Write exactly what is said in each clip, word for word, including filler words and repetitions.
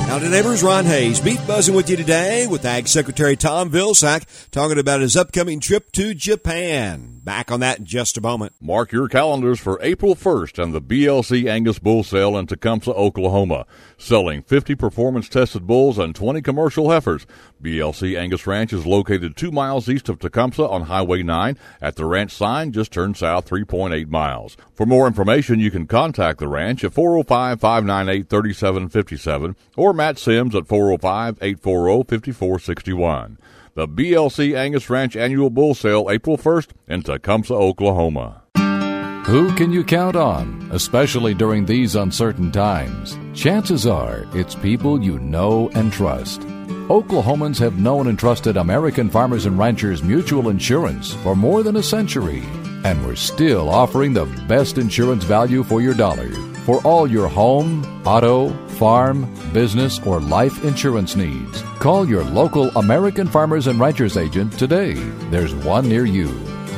Howdy neighbors, Ron Hayes, Beef Buzzing with you today with Ag Secretary Tom Vilsack talking about his upcoming trip to Japan. Back on that in just a moment. Mark your calendars for April first and the B L C Angus Bull Sale in Tecumseh, Oklahoma. Selling fifty performance-tested bulls and twenty commercial heifers. B L C Angus Ranch is located two miles east of Tecumseh on Highway nine. At the ranch sign, just turn south three point eight miles. For more information, you can contact the ranch at four oh five, five nine eight, three seven five seven or Matt Sims at four oh five, eight four oh, five four six one. The B L C Angus Ranch Annual Bull Sale, April first in Tecumseh, Oklahoma. Who can you count on, especially during these uncertain times? Chances are it's people you know and trust. Oklahomans have known and trusted American Farmers and Ranchers Mutual Insurance for more than a century, and we're still offering the best insurance value for your dollar for all your home, auto, farm, business, or life insurance needs. Call your local American Farmers and Ranchers agent today. There's one near you.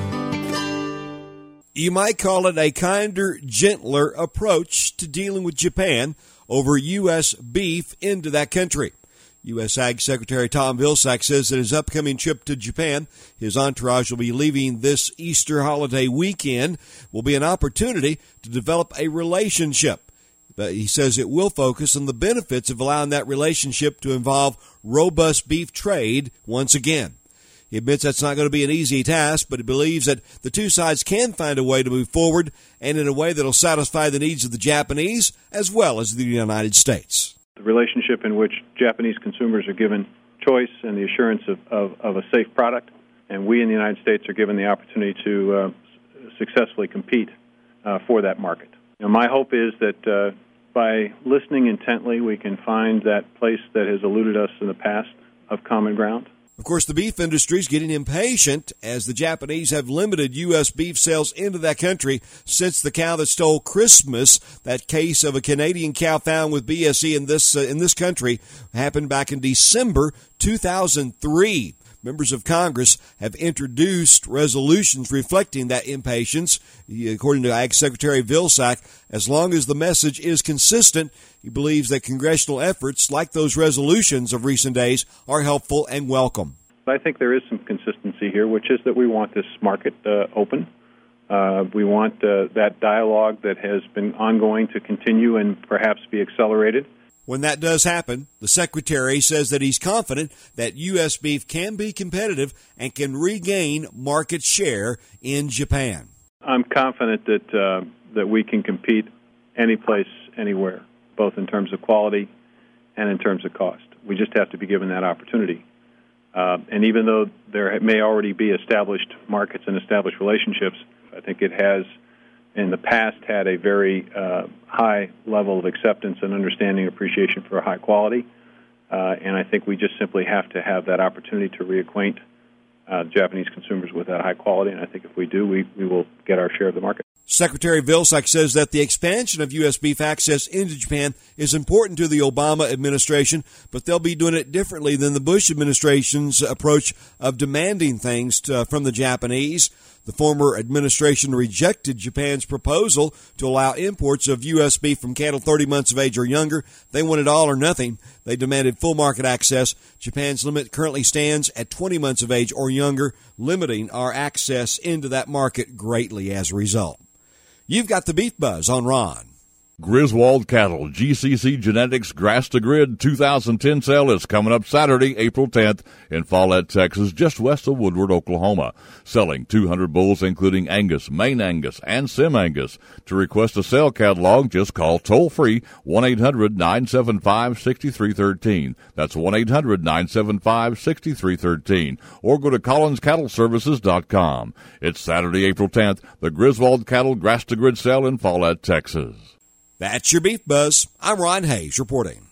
You might call it a kinder, gentler approach to dealing with Japan over U S beef into that country. U S Ag Secretary Tom Vilsack says that his upcoming trip to Japan, his entourage will be leaving this Easter holiday weekend, will be an opportunity to develop a relationship. But he says it will focus on the benefits of allowing that relationship to involve robust beef trade once again. He admits that's not going to be an easy task, but he believes that the two sides can find a way to move forward and in a way that will satisfy the needs of the Japanese as well as the United States. The relationship in which Japanese consumers are given choice and the assurance of, of, of a safe product, and we in the United States are given the opportunity to uh, successfully compete uh, for that market. You know, my hope is that uh, by listening intently, we can find that place that has eluded us in the past of common ground. Of course, the beef industry is getting impatient as the Japanese have limited U S beef sales into that country since the cow that stole Christmas, that case of a Canadian cow found with B S E in this uh, in this country, happened back in December two thousand three. Members of Congress have introduced resolutions reflecting that impatience. According to Ag Secretary Vilsack, as long as the message is consistent, he believes that congressional efforts like those resolutions of recent days are helpful and welcome. I think there is some consistency here, which is that we want this market uh, open. Uh, we want uh, that dialogue that has been ongoing to continue and perhaps be accelerated. When that does happen, the Secretary says that he's confident that U S beef can be competitive and can regain market share in Japan. I'm confident that uh, that we can compete any place, anywhere, both in terms of quality and in terms of cost. We just have to be given that opportunity. Uh, and even though there may already be established markets and established relationships, I think it has in the past had a very uh, high level of acceptance and understanding and appreciation for high quality. Uh, and I think we just simply have to have that opportunity to reacquaint uh, Japanese consumers with that high quality. And I think if we do, we, we will get our share of the market. Secretary Vilsack says that the expansion of U S beef access into Japan is important to the Obama administration, but they'll be doing it differently than the Bush administration's approach of demanding things to, from the Japanese. The former administration rejected Japan's proposal to allow imports of U S beef from cattle thirty months of age or younger. They wanted all or nothing. They demanded full market access. Japan's limit currently stands at twenty months of age or younger, limiting our access into that market greatly as a result. You've got the Beef Buzz on Ron. Griswold Cattle, G C C Genetics Grass to Grid two thousand ten sale is coming up Saturday, April tenth in Follett, Texas, just west of Woodward, Oklahoma. Selling two hundred bulls, including Angus, Maine Angus, and Sim Angus. To request a sale catalog, just call toll-free one eight hundred, nine seven five, six three one three. That's one eight hundred, nine seven five, six three one three. Or go to collins cattle services dot com. It's Saturday, April tenth, the Griswold Cattle Grass to Grid sale in Follett, Texas. That's your Beef Buzz. I'm Ron Hayes reporting.